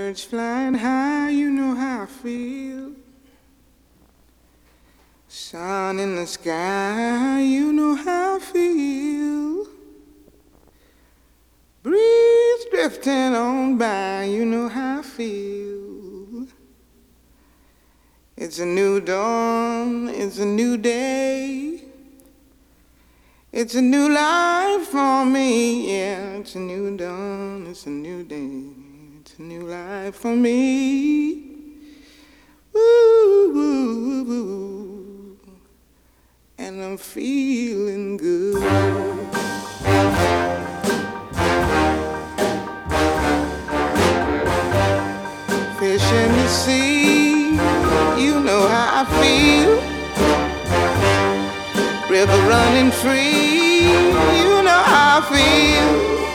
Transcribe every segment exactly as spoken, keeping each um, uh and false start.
Birds flying high, you know how I feel. Sun in the sky, you know how I feel. Breeze drifting on by, you know how I feel. It's a new dawn, it's a new day. It's a new life for me, yeah. It's a new dawn, it's a new day. It's a new life for me. Woo, woo, woo. And I'm feeling good. Fish in the sea, you know how I feel. River running free, you know how I feel.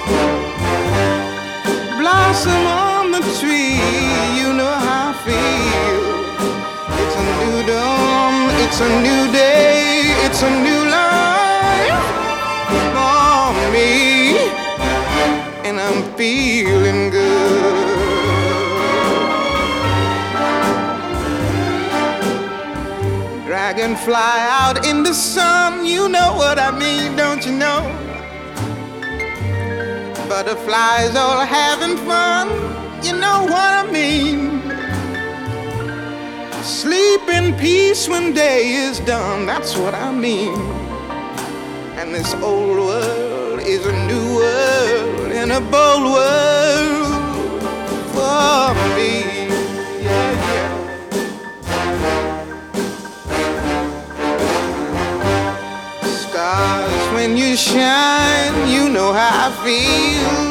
Blossom on the tree, you know how I feel. It's a new dawn, it's a new day, it's a new life for me, and I'm feeling good. Dragonfly out in the sun, you know what I mean, don't you know? Butterflies all having fun, you know what I mean. Sleep in peace when day is done, that's what I mean. And this old world is a new world and a bold world for me. Yeah, yeah. Stars, when you shine, you know how I feel.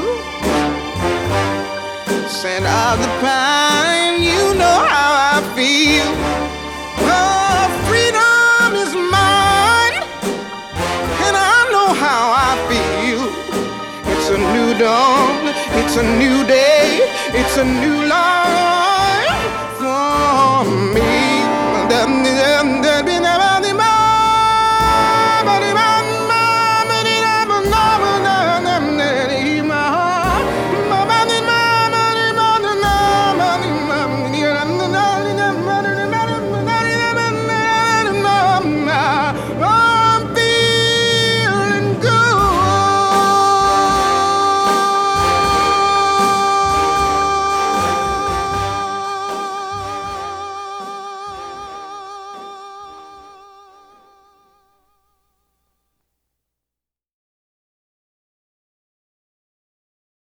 Scent of the pine, you know how I feel. Oh, freedom is mine, and I know how I feel. It's a new dawn, it's a new day, it's a new life.